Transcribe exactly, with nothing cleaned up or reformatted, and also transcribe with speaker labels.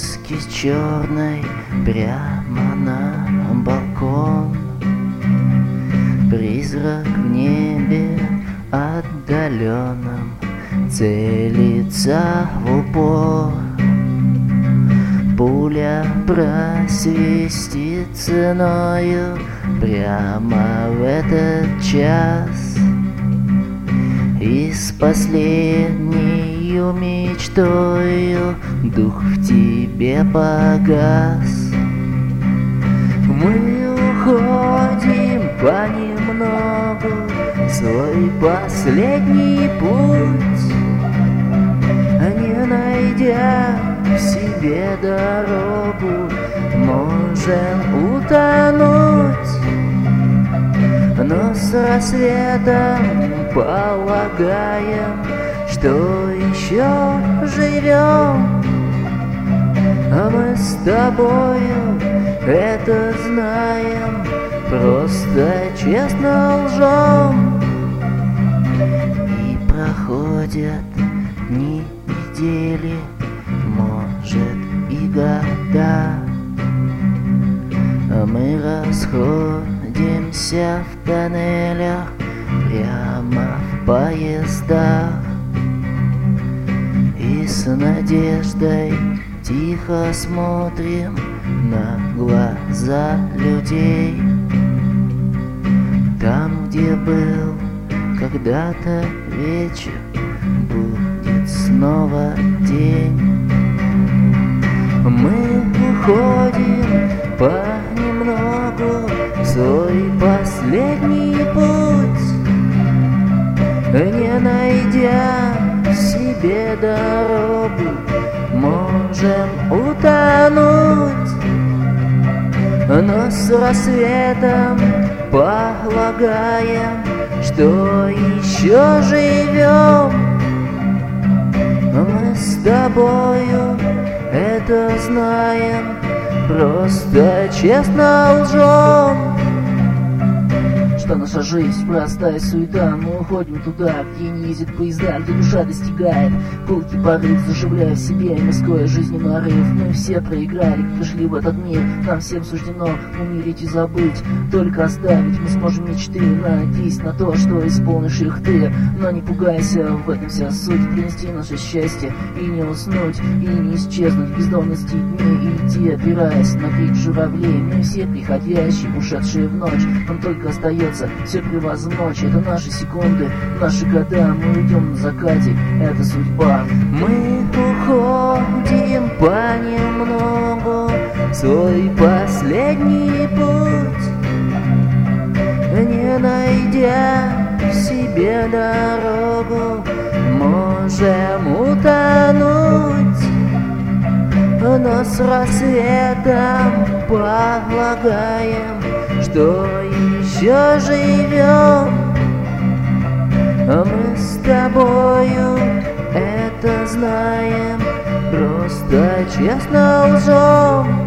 Speaker 1: занавески черной прямо на балкон. Призрак в небе отдаленном целится в упор. Пуля просвистит ценою прямо в этот час, и с последнею мечтою дух в тебе погас. Мы уходим понемногу в свой последний путь, не найдя в себе дорогу, можем утонуть. Но с рассветом полагаем, что еще живем. А мы с тобою это знаем, просто честно лжем. И проходят дни, недели, может и года, а мы расходимся в тоннелях прямо в поездах. И с надеждой тихо смотрим на глаза людей. Там, где был когда-то вечер, будет снова день. Мы уходим понемногу в свой последний путь, не найдя в себе дорогу, можем утонуть. Но с рассветом полагаем, что еще живем. Мы с тобою это знаем, просто честно лжем. Что наша жизнь простая суета, мы уходим туда, где не ездят поезда, где душа достигает пылкий порыв, заживляя в себе мирской жизни нарыв. Мы все проиграли, пришли в этот мир, нам всем суждено умереть и забыть, только оставить мы сможем мечты. Надеюсь на то, что исполнишь их ты, но не пугайся, в этом вся суть, принести наше счастье и не уснуть, и не исчезнуть в бездонности дней, и идти, опираясь на крик журавлей. Мы все приходящие, ушедшие в ночь, нам только остается все превозмочь. Это наши секунды, наши года, мы уйдем на закате, это судьба. Мы уходим понемногу в свой последний путь, не найдя в себе дорогу, можем утонуть. Но с рассветом полагаем, что еще живем. Мы с тобою это знаем, просто честно лжем.